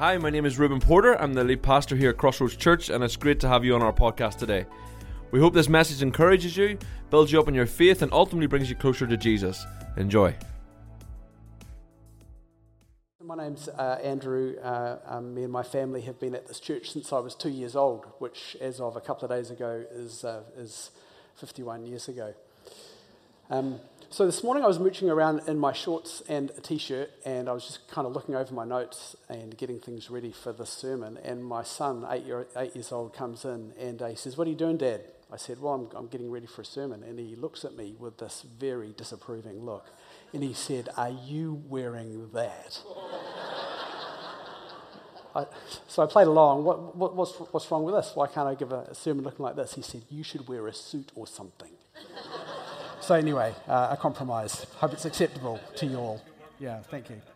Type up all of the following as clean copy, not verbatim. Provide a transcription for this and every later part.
Hi, my name is Ruben Porter. I'm the lead pastor here at Crossroads Church, and it's great to have you on our podcast today. We hope this message encourages you, builds you up in your faith, and ultimately brings you closer to Jesus. Enjoy. My name's Andrew. Me and my family have been at this church since I was 2 years old, which as of a couple of days ago is 51 years ago. So this morning I was mooching around in my shorts and a t-shirt, and I was just kind of looking over my notes and getting things ready for this sermon, and my son, 8 years old, comes in and he says, "What are you doing, Dad?" I said, "Well, I'm getting ready for a sermon," and he looks at me with this very disapproving look, and he said, "Are you wearing that?" So I played along. What's wrong with this? Why can't I give a sermon looking like this? He said, "You should wear a suit or something." So anyway, a compromise. Hope it's acceptable to you all. Yeah, thank you.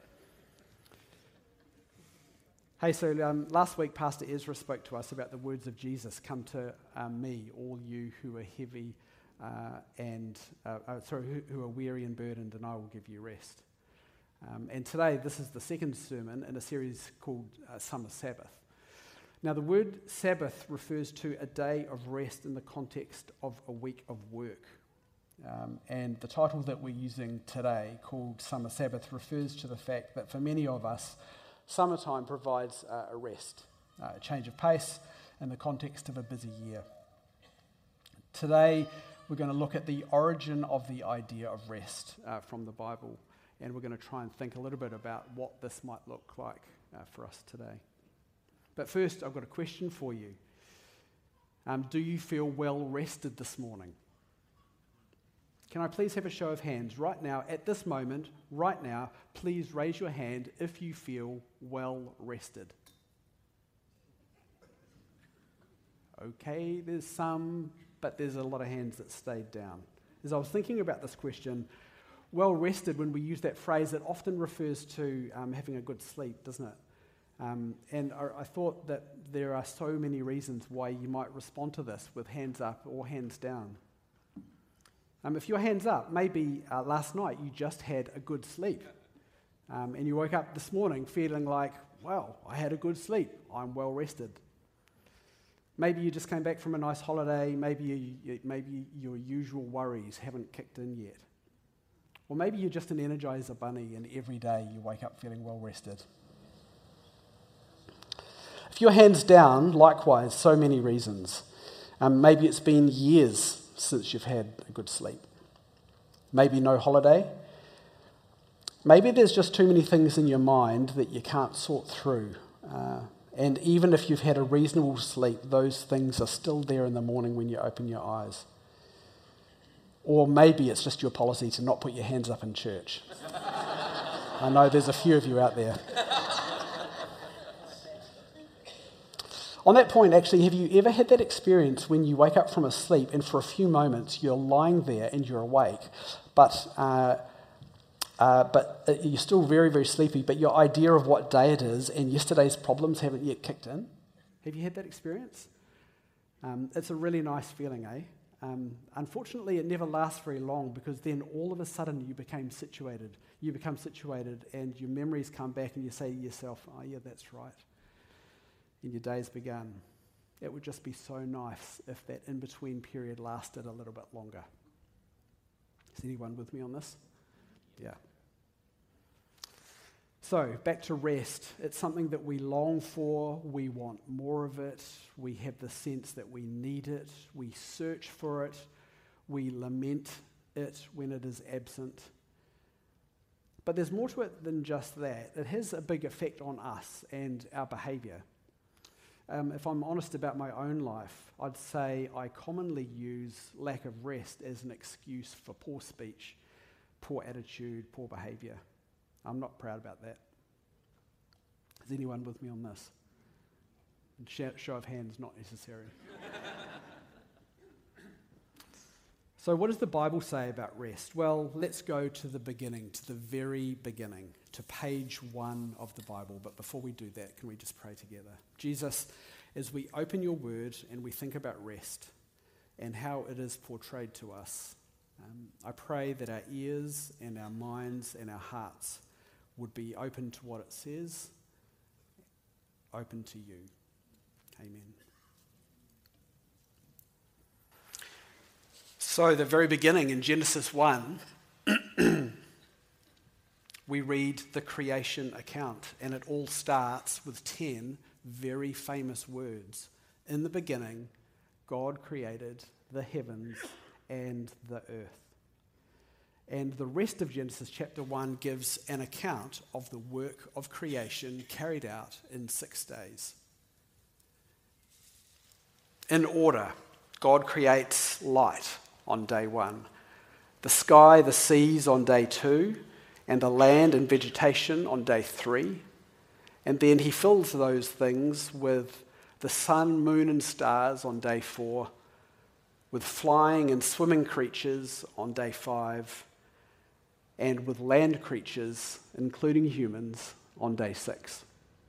Hey, so last week Pastor Ezra spoke to us about the words of Jesus, "Come to me, all you who are heavy who are weary and burdened, and I will give you rest." And today, this is the second sermon in a series called Summer Sabbath. Now, the word Sabbath refers to a day of rest in the context of a week of work. And the title that we're using today, called Summer Sabbath, refers to the fact that for many of us, summertime provides a rest, a change of pace in the context of a busy year. Today, we're going to look at the origin of the idea of rest from the Bible, and we're going to try and think a little bit about what this might look like for us today. But first, I've got a question for you. Do you feel well rested this morning? Can I please have a show of hands right now, at this moment, right now? Please raise your hand if you feel well rested. Okay, there's some, but there's a lot of hands that stayed down. As I was thinking about this question, well rested, when we use that phrase, it often refers to having a good sleep, doesn't it? And I thought that there are so many reasons why you might respond to this with hands up or hands down. If your hand's up, maybe last night you just had a good sleep, and you woke up this morning feeling like, well, I had a good sleep, I'm well rested. Maybe you just came back from a nice holiday, maybe your usual worries haven't kicked in yet. Or maybe you're just an Energizer bunny and every day you wake up feeling well rested. If your hand's down, likewise, so many reasons. Maybe it's been years since you've had a good sleep. Maybe no holiday. Maybe there's just too many things in your mind that you can't sort through. And even if you've had a reasonable sleep, those things are still there in the morning when you open your eyes. Or maybe it's just your policy to not put your hands up in church. I know there's a few of you out there. On that point, actually, have you ever had that experience when you wake up from a sleep and for a few moments you're lying there and you're awake, but you're still very, very sleepy, but your idea of what day it is and yesterday's problems haven't yet kicked in? Have you had that experience? It's a really nice feeling, eh? Unfortunately, it never lasts very long, because then all of a sudden you become situated and your memories come back and you say to yourself, "Oh yeah, that's right." And your day's begun. It would just be so nice if that in-between period lasted a little bit longer. Is anyone with me on this? Yeah. So, back to rest. It's something that we long for, we want more of it, we have the sense that we need it, we search for it, we lament it when it is absent. But there's more to it than just that. It has a big effect on us and our behaviour. If I'm honest about my own life, I'd say I commonly use lack of rest as an excuse for poor speech, poor attitude, poor behaviour. I'm not proud about that. Is anyone with me on this? Show of hands not necessary. So what does the Bible say about rest? Well, let's go to the beginning, to the very beginning, to page 1 of the Bible. But before we do that, can we just pray together? Jesus, as we open your word and we think about rest and how it is portrayed to us, I pray that our ears and our minds and our hearts would be open to what it says open to you. Amen. So, the very beginning in Genesis 1, we read the creation account, and it all starts with 10 very famous words. In the beginning, God created the heavens and the earth. And the rest of Genesis chapter 1 gives an account of the work of creation carried out in 6 days. In order, God creates light on day 1, the sky, the seas on day 2, and the land and vegetation on day 3. And then he fills those things with the sun, moon, and stars on day 4, with flying and swimming creatures on day 5, and with land creatures, including humans, on day 6.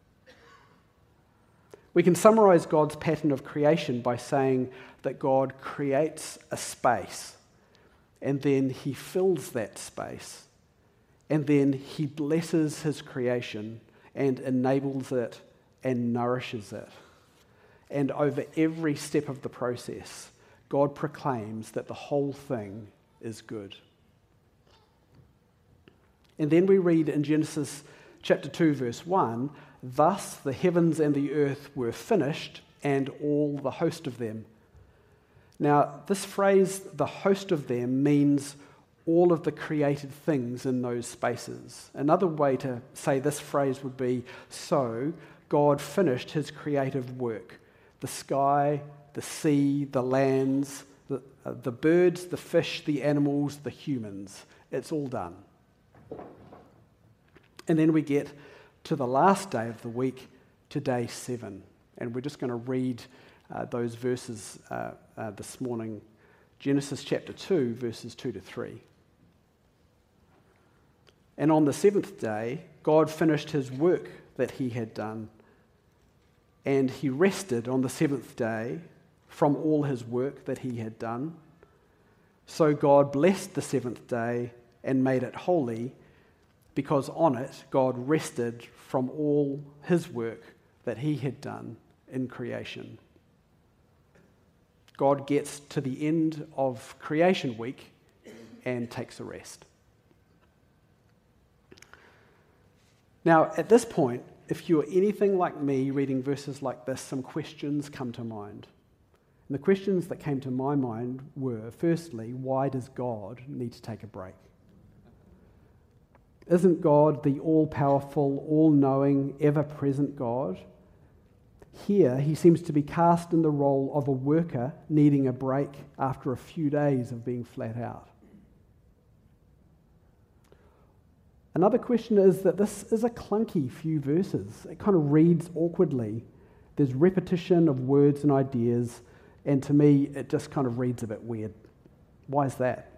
We can summarize God's pattern of creation by saying that God creates a space, and then he fills that space, and then he blesses his creation and enables it and nourishes it. And over every step of the process, God proclaims that the whole thing is good. And then we read in Genesis chapter 2, verse 1, "Thus the heavens and the earth were finished, and all the host of them." Now, this phrase, "the host of them," means all of the created things in those spaces. Another way to say this phrase would be, so God finished his creative work. The sky, the sea, the lands, the birds, the fish, the animals, the humans. It's all done. And then we get to the last day of the week, to day 7. And we're just going to read those verses this morning. Genesis chapter 2, verses 2 to 3. "And on the 7th day, God finished his work that he had done, and he rested on the 7th day from all his work that he had done. So God blessed the 7th day and made it holy, because on it God rested from all his work that he had done in creation." God gets to the end of creation week and takes a rest. Now, at this point, if you're anything like me reading verses like this, some questions come to mind. And the questions that came to my mind were, firstly, why does God need to take a break? Isn't God the all-powerful, all-knowing, ever-present God? Here, he seems to be cast in the role of a worker needing a break after a few days of being flat out. Another question is that this is a clunky few verses. It kind of reads awkwardly. There's repetition of words and ideas, and to me, it just kind of reads a bit weird. Why is that?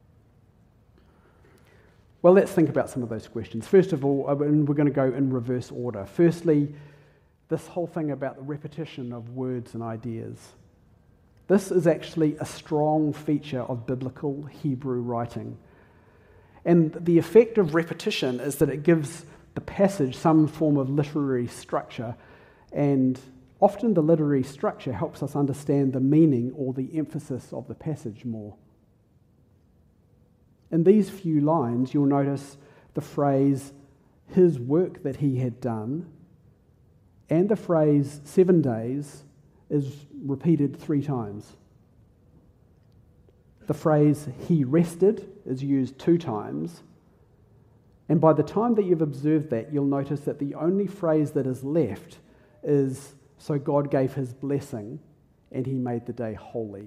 Well, let's think about some of those questions. First of all, and we're going to go in reverse order. Firstly, this whole thing about the repetition of words and ideas. This is actually a strong feature of biblical Hebrew writing. And the effect of repetition is that it gives the passage some form of literary structure, and often the literary structure helps us understand the meaning or the emphasis of the passage more. In these few lines, you'll notice the phrase, his work that he had done, and the phrase 7 days is repeated 3 times. The phrase he rested is used 2 times. And by the time that you've observed that, you'll notice that the only phrase that is left is, so God gave his blessing and he made the day holy.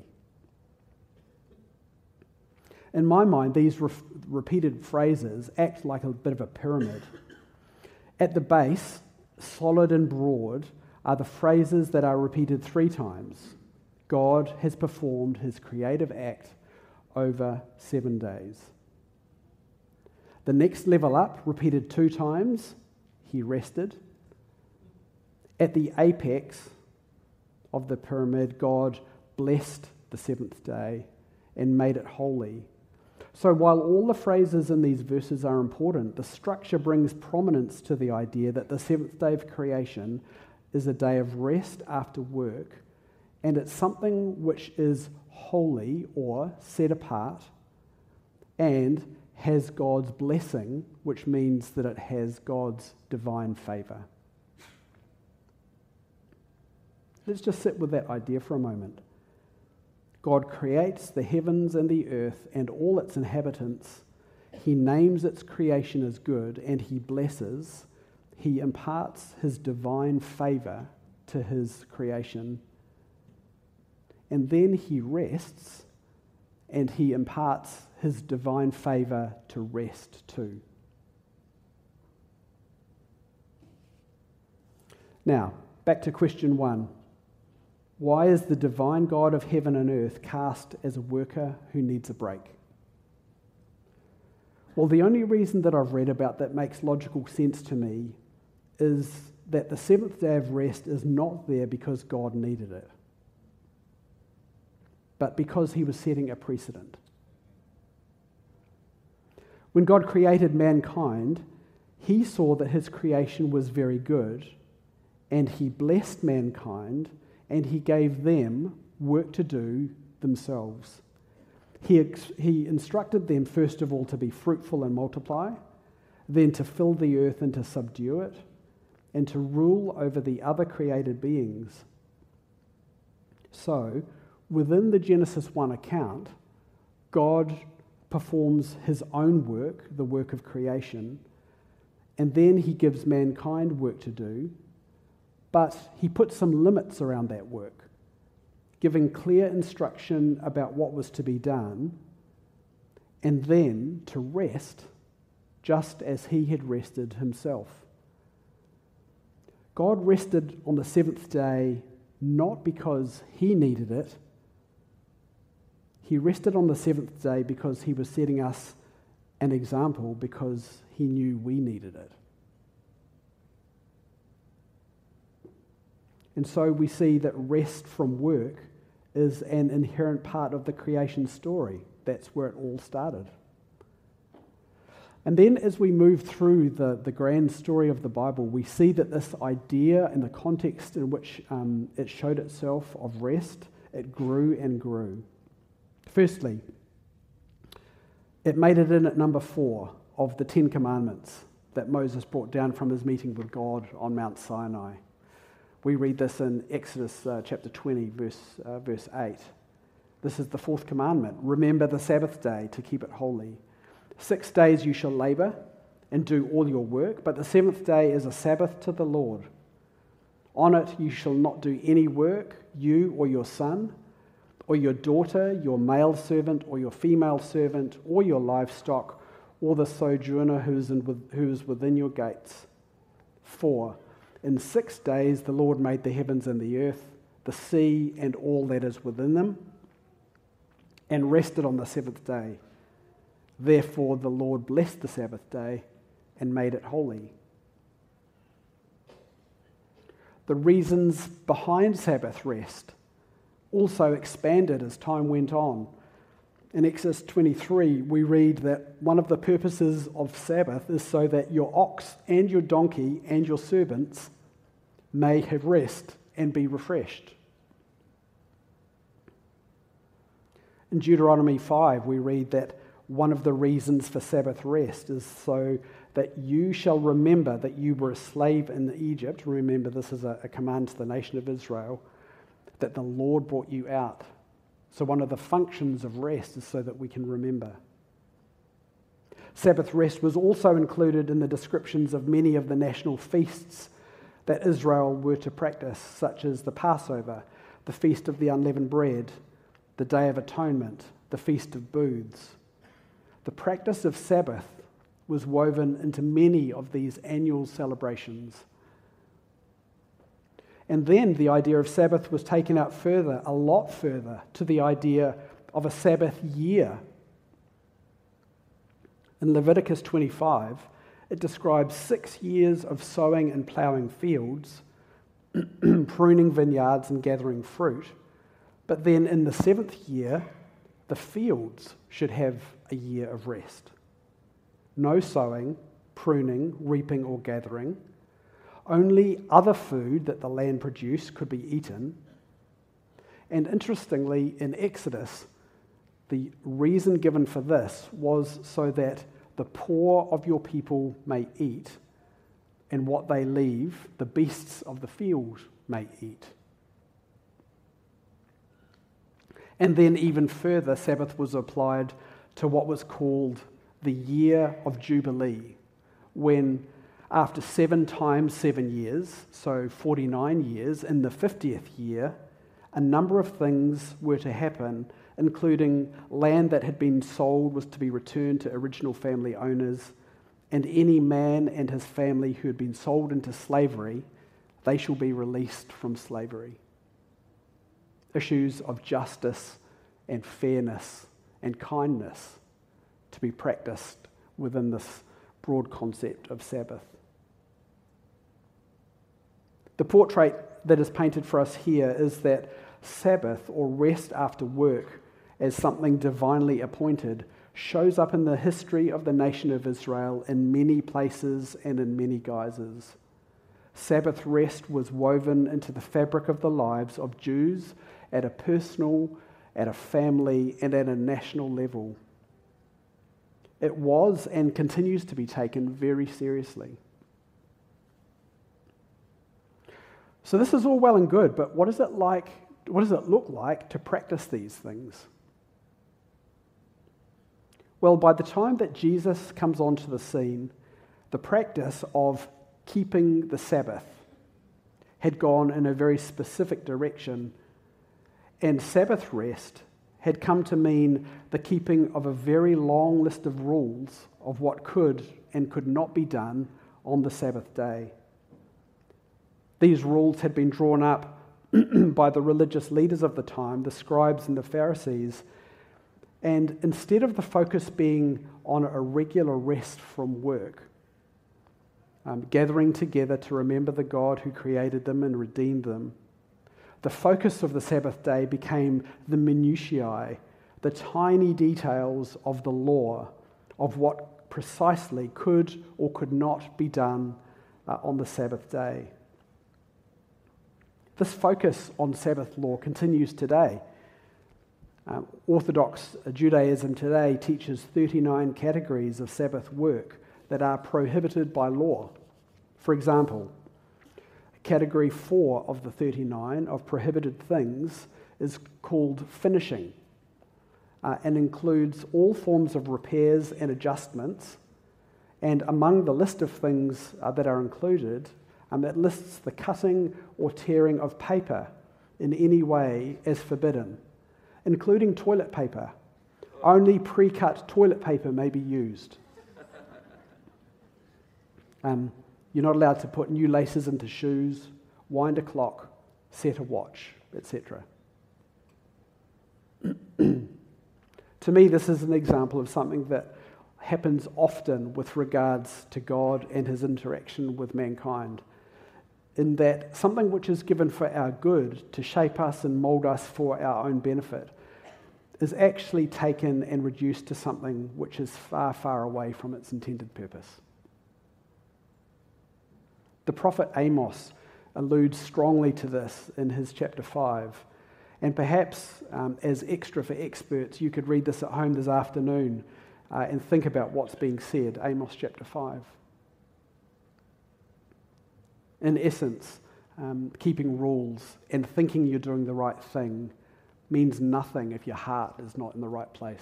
In my mind, these repeated phrases act like a bit of a pyramid. At the base, solid and broad, are the phrases that are repeated 3 times. God has performed his creative act over 7 days. The next level up, repeated 2 times, he rested. At the apex of the pyramid, God blessed the 7th day and made it holy. So while all the phrases in these verses are important, the structure brings prominence to the idea that the 7th day of creation is a day of rest after work, and it's something which is holy or set apart and has God's blessing, which means that it has God's divine favour. Let's just sit with that idea for a moment. God creates the heavens and the earth and all its inhabitants. He names its creation as good, and he blesses. He imparts his divine favour to his creation. And then he rests, and he imparts his divine favour to rest too. Now, back to question 1. Why is the divine God of heaven and earth cast as a worker who needs a break? Well, the only reason that I've read about that makes logical sense to me is that the seventh day of rest is not there because God needed it, but because he was setting a precedent. When God created mankind, he saw that his creation was very good, and he blessed mankind, and he gave them work to do themselves. He instructed them, first of all, to be fruitful and multiply, then to fill the earth and to subdue it, and to rule over the other created beings. So, within the Genesis 1 account, God performs his own work, the work of creation, and then he gives mankind work to do, but he puts some limits around that work, giving clear instruction about what was to be done, and then to rest just as he had rested himself. God rested on the seventh day not because he needed it. He rested on the seventh day because he was setting us an example, because he knew we needed it. And so we see that rest from work is an inherent part of the creation story. That's where it all started. And then as we move through the grand story of the Bible, we see that this idea and the context in which it showed itself of rest, it grew and grew. Firstly, it made it in at number 4 of the 10 Commandments that Moses brought down from his meeting with God on Mount Sinai. We read this in Exodus chapter 20, verse 8. This is the 4th commandment. Remember the Sabbath day to keep it holy. 6 days you shall labor and do all your work, but the 7th day is a Sabbath to the Lord. On it you shall not do any work, you or your son, or your daughter, your male servant, or your female servant, or your livestock, or the sojourner who is within your gates. 4. In 6 days the Lord made the heavens and the earth, the sea and all that is within them, and rested on the 7th day. Therefore the Lord blessed the Sabbath day and made it holy. The reasons behind Sabbath rest also expanded as time went on. In Exodus 23, we read that one of the purposes of Sabbath is so that your ox and your donkey and your servants may have rest and be refreshed. In Deuteronomy 5, we read that one of the reasons for Sabbath rest is so that you shall remember that you were a slave in Egypt. Remember, this is a command to the nation of Israel, that the Lord brought you out. So one of the functions of rest is so that we can remember. Sabbath rest was also included in the descriptions of many of the national feasts that Israel were to practice, such as the Passover, the Feast of the Unleavened Bread, the Day of Atonement, the Feast of Booths. The practice of Sabbath was woven into many of these annual celebrations. And then the idea of Sabbath was taken out further, a lot further, to the idea of a Sabbath year. In Leviticus 25, it describes 6 years of sowing and ploughing fields, pruning vineyards and gathering fruit. But then in the 7th year, the fields should have a year of rest. No sowing, pruning, reaping or gathering. Only other food that the land produced could be eaten. And interestingly, in Exodus, the reason given for this was so that the poor of your people may eat, and what they leave, the beasts of the field may eat. And then even further, Sabbath was applied to what was called the year of Jubilee, when after 7 times 7 years, so 49 years, in the 50th year, a number of things were to happen, including land that had been sold was to be returned to original family owners, and any man and his family who had been sold into slavery, they shall be released from slavery. Issues of justice and fairness and kindness to be practiced within this broad concept of Sabbath. The portrait that is painted for us here is that Sabbath, or rest after work, as something divinely appointed, shows up in the history of the nation of Israel in many places and in many guises. Sabbath rest was woven into the fabric of the lives of Jews at a personal, at a family, and at a national level. It was and continues to be taken very seriously. So this is all well and good, but what does it look like to practice these things? Well, by the time that Jesus comes onto the scene, the practice of keeping the Sabbath had gone in a very specific direction, and Sabbath rest had come to mean the keeping of a very long list of rules of what could and could not be done on the Sabbath day. These rules had been drawn up by the religious leaders of the time, the scribes and the Pharisees, and instead of the focus being on a regular rest from work, gathering together to remember the God who created them and redeemed them, the focus of the Sabbath day became the minutiae, the tiny details of the law, of what precisely could or could not be done on the Sabbath day. This focus on Sabbath law continues today. Orthodox Judaism today teaches 39 categories of Sabbath work that are prohibited by law. For example, category 4 of the 39 of prohibited things is called finishing and includes all forms of repairs and adjustments. And among the list of things that are included, it lists the cutting or tearing of paper in any way as forbidden, including toilet paper. Only pre-cut toilet paper may be used. You're not allowed to put new laces into shoes, wind a clock, set a watch, etc. To me, this is an example of something that happens often with regards to God and his interaction with mankind, in that something which is given for our good, to shape us and mold us for our own benefit, is actually taken and reduced to something which is far, far away from its intended purpose. The prophet Amos alludes strongly to this in his chapter 5, and perhaps as extra for experts, you could read this at home this afternoon and think about what's being said. Amos chapter 5. In essence, keeping rules and thinking you're doing the right thing means nothing if your heart is not in the right place.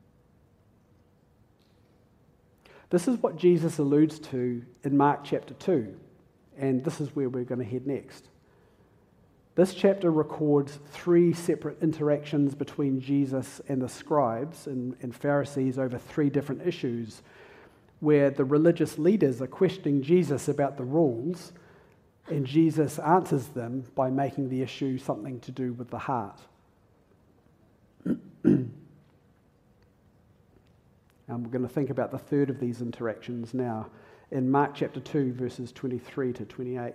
This is what Jesus alludes to in Mark chapter 2, and this is where we're going to head next. This chapter records 3 separate interactions between Jesus and the scribes and Pharisees over 3 different issues, where the religious leaders are questioning Jesus about the rules, and Jesus answers them by making the issue something to do with the heart. We're going to think about the third of these interactions now in Mark chapter 2, verses 23 to 28.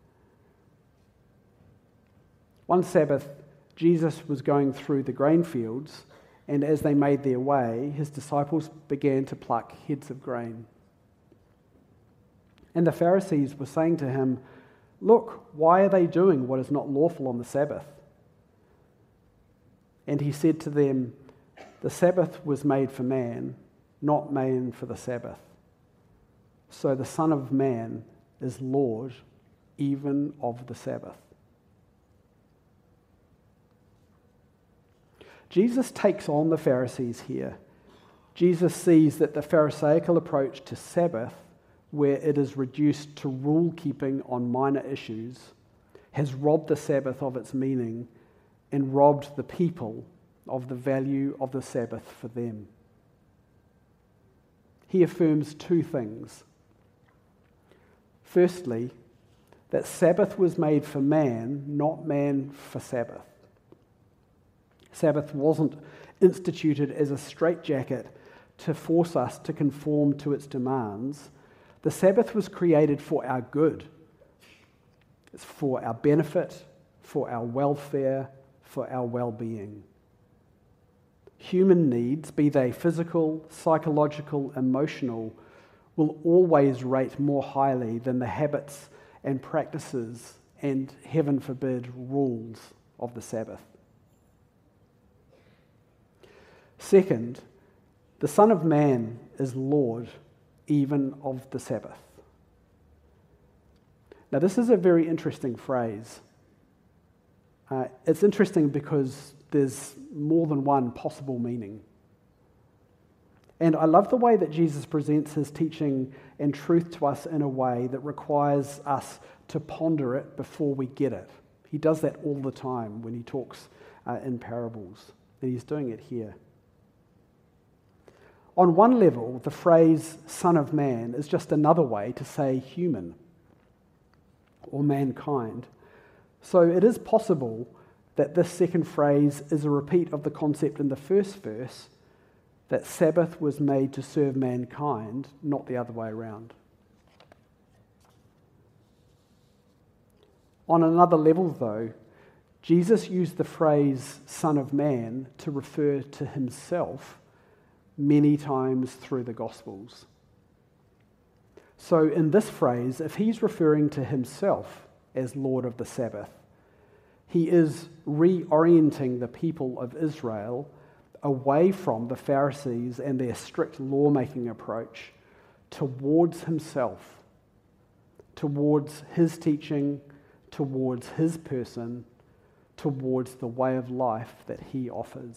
One Sabbath, Jesus was going through the grain fields, and as they made their way, his disciples began to pluck heads of grain. And the Pharisees were saying to him, "Look, why are they doing what is not lawful on the Sabbath?" And he said to them, "The Sabbath was made for man, not man for the Sabbath. So the Son of Man is Lord even of the Sabbath." Jesus takes on the Pharisees here. Jesus sees that the Pharisaical approach to Sabbath, where it is reduced to rule-keeping on minor issues, has robbed the Sabbath of its meaning and robbed the people of the value of the Sabbath for them. He affirms two things. Firstly, that Sabbath was made for man, not man for Sabbath. Sabbath wasn't instituted as a straitjacket to force us to conform to its demands. The Sabbath was created for our good. It's for our benefit, for our welfare, for our well-being. Human needs, be they physical, psychological, emotional, will always rate more highly than the habits and practices and, heaven forbid, rules of the Sabbath. Second, the Son of Man is Lord even of the Sabbath. Now, this is a very interesting phrase. It's interesting because there's more than one possible meaning. And I love the way that Jesus presents his teaching and truth to us in a way that requires us to ponder it before we get it. He does that all the time when he talks in parables, and he's doing it here. On one level, the phrase Son of Man is just another way to say human or mankind. So it is possible that this second phrase is a repeat of the concept in the first verse, that Sabbath was made to serve mankind, not the other way around. On another level, though, Jesus used the phrase Son of Man to refer to himself many times through the Gospels. So in this phrase, if he's referring to himself as Lord of the Sabbath, he is reorienting the people of Israel away from the Pharisees and their strict lawmaking approach towards himself, towards his teaching, towards his person, towards the way of life that he offers.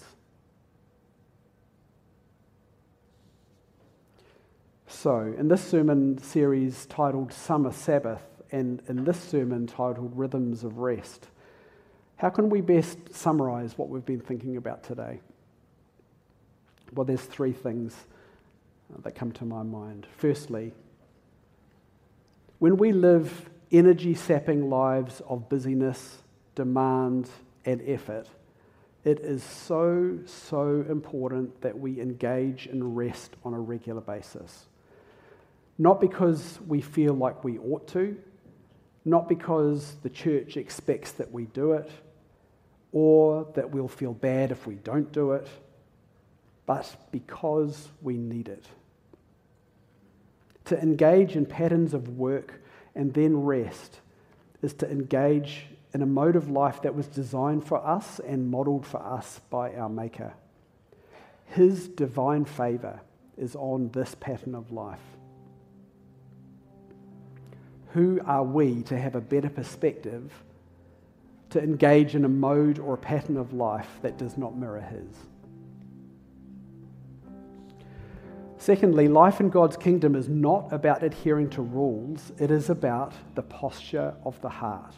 So, in this sermon series titled Summer Sabbath, and in this sermon titled Rhythms of Rest, how can we best summarize what we've been thinking about today? Well, there's three things that come to my mind. Firstly, when we live energy-sapping lives of busyness, demand, and effort, it is so important that we engage in rest on a regular basis. Not because we feel like we ought to, not because the church expects that we do it, or that we'll feel bad if we don't do it, but because we need it. To engage in patterns of work and then rest is to engage in a mode of life that was designed for us and modeled for us by our Maker. His divine favor is on this pattern of life. Who are we to have a better perspective to engage in a mode or a pattern of life that does not mirror his? Secondly, life in God's kingdom is not about adhering to rules, it is about the posture of the heart.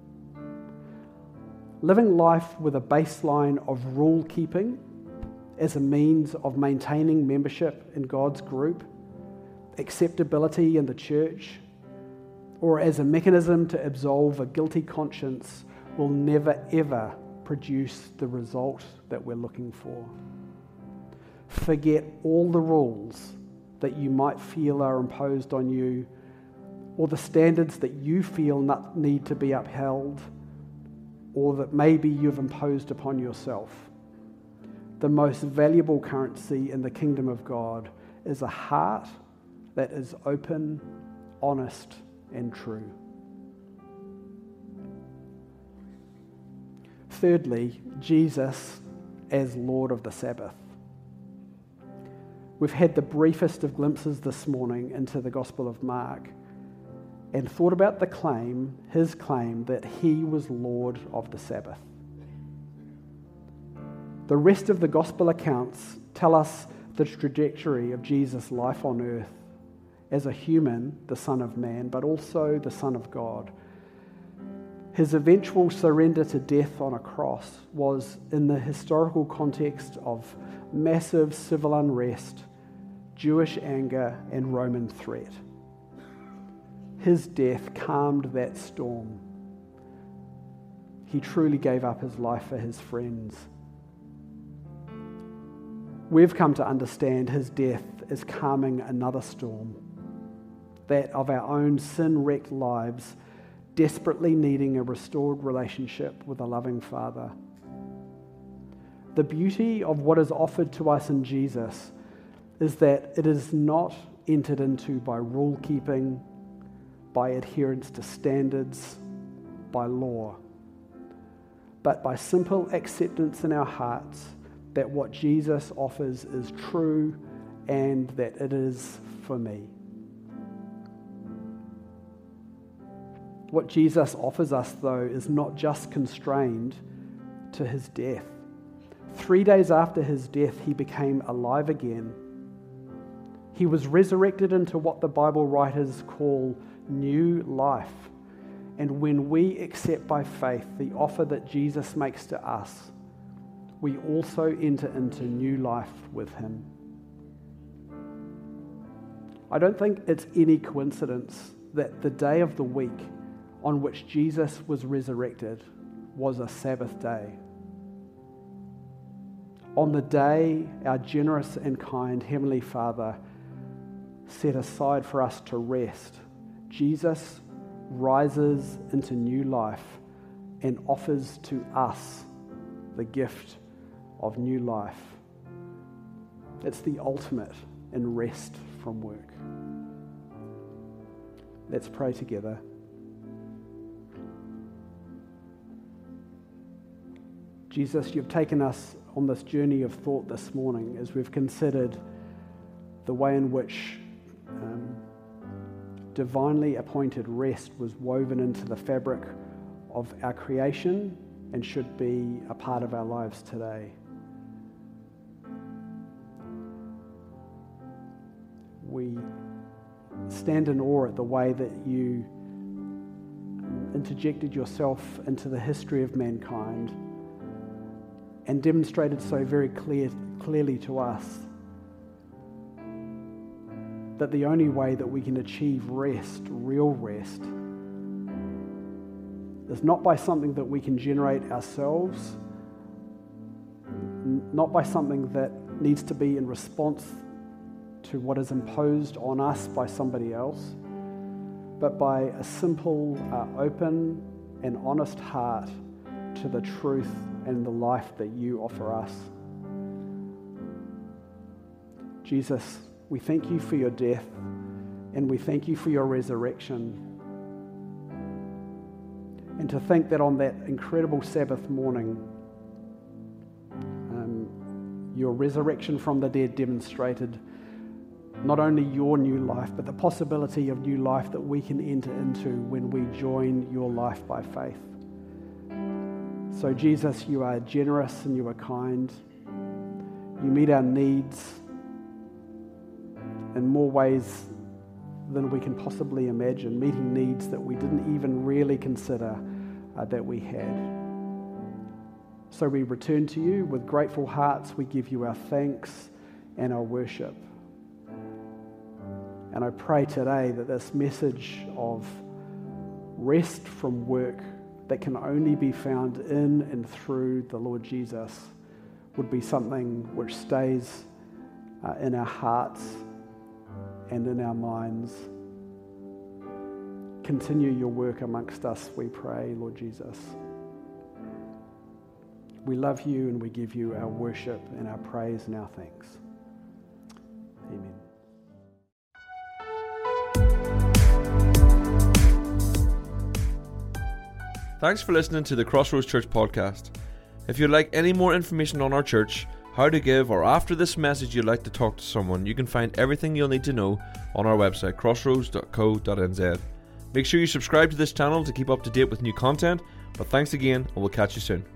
Living life with a baseline of rule keeping as a means of maintaining membership in God's group, acceptability in the church, or as a mechanism to absolve a guilty conscience will never ever produce the result that we're looking for. Forget all the rules that you might feel are imposed on you, or the standards that you feel need to be upheld, or that maybe you've imposed upon yourself. The most valuable currency in the kingdom of God is a heart that is open, honest, and true. Thirdly, Jesus as Lord of the Sabbath. We've had the briefest of glimpses this morning into the Gospel of Mark and thought about his claim that he was Lord of the Sabbath. The rest of the Gospel accounts tell us the trajectory of Jesus' life on earth as a human, the Son of Man, but also the Son of God. His eventual surrender to death on a cross was in the historical context of massive civil unrest, Jewish anger, and Roman threat. His death calmed that storm. He truly gave up his life for his friends. We've come to understand his death as calming another storm, that of our own sin-wrecked lives, desperately needing a restored relationship with a loving Father. The beauty of what is offered to us in Jesus is that it is not entered into by rule-keeping, by adherence to standards, by law, but by simple acceptance in our hearts that what Jesus offers is true and that it is for me. What Jesus offers us, though, is not just constrained to his death. 3 days after his death, he became alive again. He was resurrected into what the Bible writers call new life. And when we accept by faith the offer that Jesus makes to us, we also enter into new life with him. I don't think it's any coincidence that the day of the week on which Jesus was resurrected was a Sabbath day. On the day our generous and kind Heavenly Father set aside for us to rest, Jesus rises into new life and offers to us the gift of new life. It's the ultimate in rest from work. Let's pray together. Jesus, you've taken us on this journey of thought this morning as we've considered the way in which divinely appointed rest was woven into the fabric of our creation and should be a part of our lives today. We stand in awe at the way that you interjected yourself into the history of mankind and demonstrated so very clearly to us that the only way that we can achieve rest, real rest, is not by something that we can generate ourselves, not by something that needs to be in response to what is imposed on us by somebody else, but by a simple, open and honest heart to the truth and the life that you offer us. Jesus, we thank you for your death and we thank you for your resurrection. And to think that on that incredible Sabbath morning, your resurrection from the dead demonstrated not only your new life, but the possibility of new life that we can enter into when we join your life by faith. So Jesus, you are generous and you are kind. You meet our needs in more ways than we can possibly imagine, meeting needs that we didn't even really consider that we had. So we return to you with grateful hearts. We give you our thanks and our worship. And I pray today that this message of rest from work that can only be found in and through the Lord Jesus would be something which stays in our hearts and in our minds. Continue your work amongst us, we pray, Lord Jesus. We love you and we give you our worship and our praise and our thanks. Amen. Thanks for listening to the Crossroads Church podcast. If you'd like any more information on our church, how to give, or after this message you'd like to talk to someone, you can find everything you'll need to know on our website, crossroads.co.nz. Make sure you subscribe to this channel to keep up to date with new content, but thanks again and we'll catch you soon.